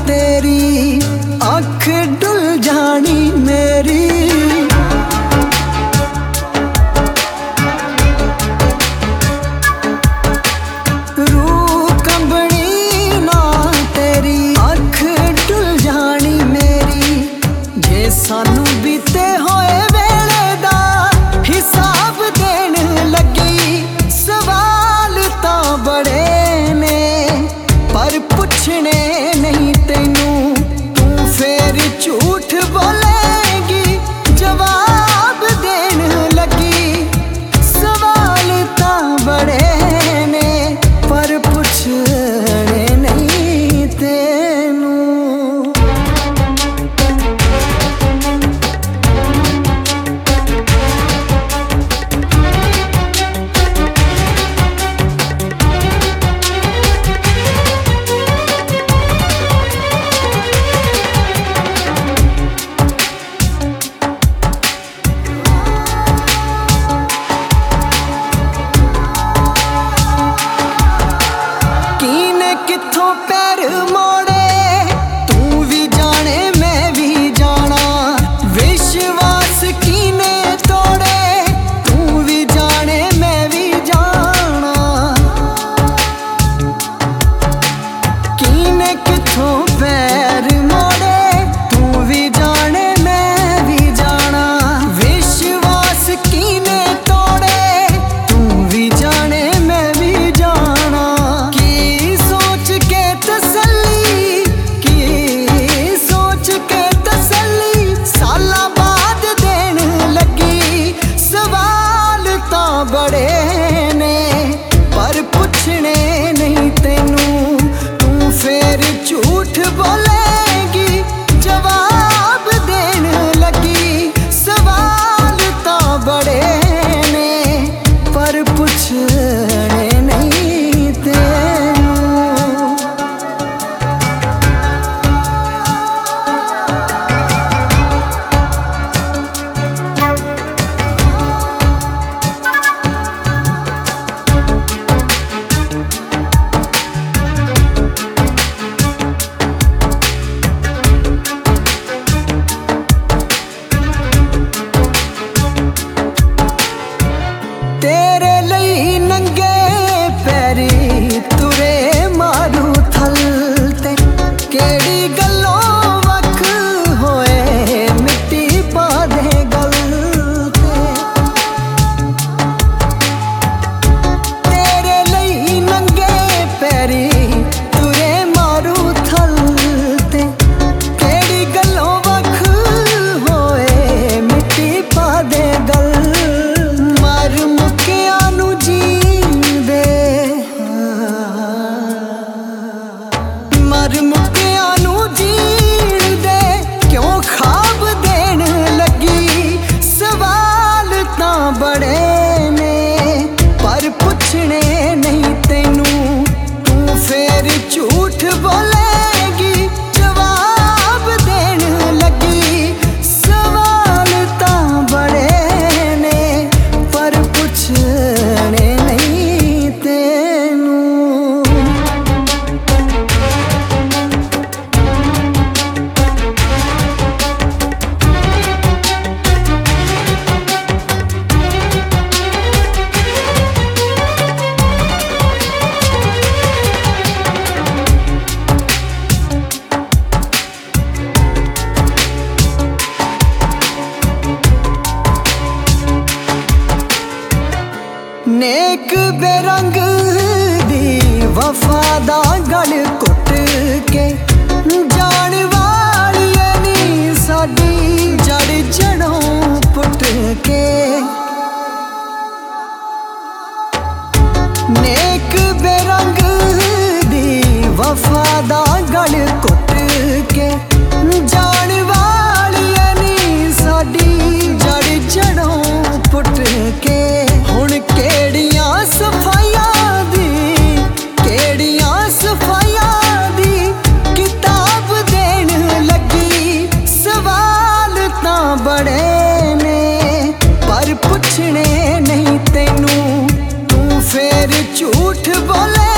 तेरी अख डुल जानी मेरी। रूह कंबनी ना तेरी अख डुल जानी मेरी। जे सानू बीते होए वेले दा हिसाब देन लगी। सवाल तां बड़े ने पर पुछने नहीं तेनू। तू फिर झूठ बोलेगी जवाब देन लगी। सवाल तां बड़े ने पर पुछने नहीं तेनू। किथों पैर मोड़े तू भी जाने मैं भी जाना। विश्वास कीने तोड़े तू भी जाने मैं भी जाना। कीने किथों पैर मोड़े तू भी जाने मैं भी जाना। विश्वास कीने तोड़े तू भी जाने मैं भी जाना। बड़े ने पर पुछने नहीं तेनू। तू फिर झूठ बोलेगी जवाब देन लगी। सवाल तां बड़े ने पर पुछने नहीं तेनू। तेरे लई नंगे पैरी तुरे मारू थल ते। केड़ी गल्लों वख होए मिट्टी पा दे गल ते। तेरे लई नंगे पैरी तुरे मारू थल ते। केड़ी गल्लों वख होए मिट्टी पा दे गल। मर मुक्किया नू जीण दे क्यों ख्वाब देन लगी। सवाल तां बड़े ने पर पुछने नहीं तेनू। तू फिर झूठ बोलेगी जवाब देन लगी। सवाल तां बड़े ने पर पुछने नहीं तेनू। नेक बेरंग दी वफा दा गल घुट के। जान वाली नी साडी जड़ जड़ों पुट के। नेक बेरंग दी वफा दा गल घुट के। जान वाली नी साडी जड़ जड़ों पुट के। हुण केड़ियां सफाइयां दी किताब देन लगी। सवाल तां बड़े ने पर पुछने नहीं तेनू। तू फिर झूठ बोले